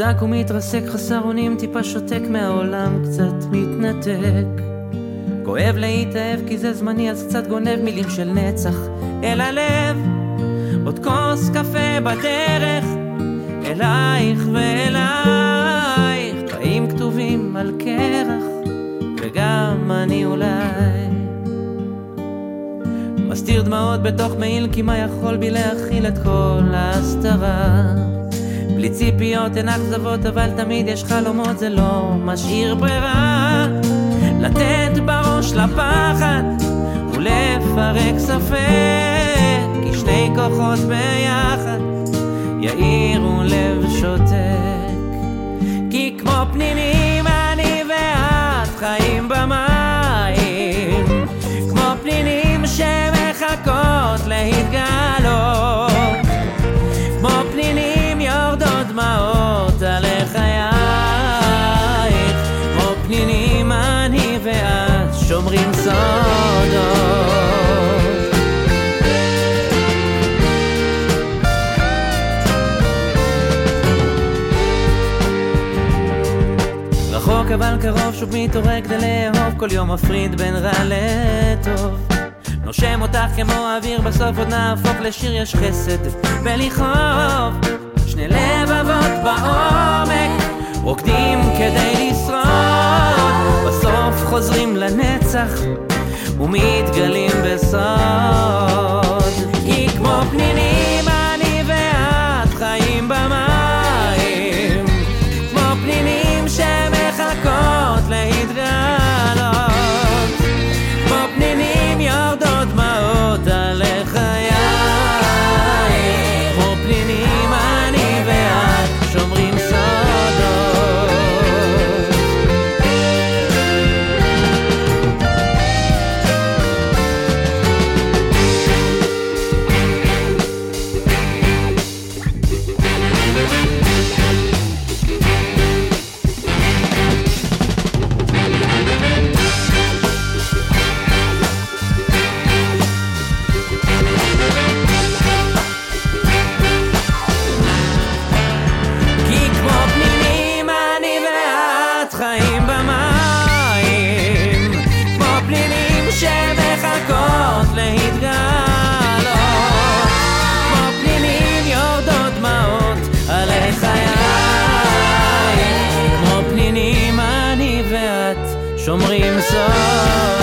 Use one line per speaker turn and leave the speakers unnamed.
חזק ומתרסק, חסר אונים, טיפה שותק מהעולם, קצת מתנתק. כואב להתאהב כי זה זמני, אז קצת גונב מילים של נצח אל הלב. עוד כוס קפה בדרך אלייך ואלייך, חיים כתובים על קרח וגם אני אולי מסתיר דמעות בתוך מעיל, כי מה יכול בי להכיל את כל ההסתרה. בלי ציפיות אין אכזבות, אבל תמיד יש חלומות, זה לא משאיר ברירה. לתת בראש לפחד ולפרק ספק, כי שני כוחות ביחד יאירו לב שותק. כי כמו פנינים אני ואת חיים במים, כמו פנינים שמחכות להתגלות, כמו פנינים יורדות דמעות על חייך, כמו פנינים אני ואת שומרים סודות. רחוק אבל קרוב, שוב מתעורר כדי לאהוב, כל יום מפריד בין רע לטוב. נושם אותך כמו אוויר, בסוף עוד נהפוך לשיר, יש חסד בלכאוב. שני לבבות בעומק רוקדים כדי לשרוד, בסוף חוזרים לנצח ומתגלים בסוד. כי כמו פנינים אני ואת חיים במים, כמו פנינים שמחכות להתגלות, כמו פנינים יורדות דמעות על חייך, כמו פנינים אני ואת שומרים סודות. חיים במים, כמו פנינים שמחכות להתגלות, כמו פנינים יורדות דמעות על חיי, כמו פנינים אני ואת שומרים סוד.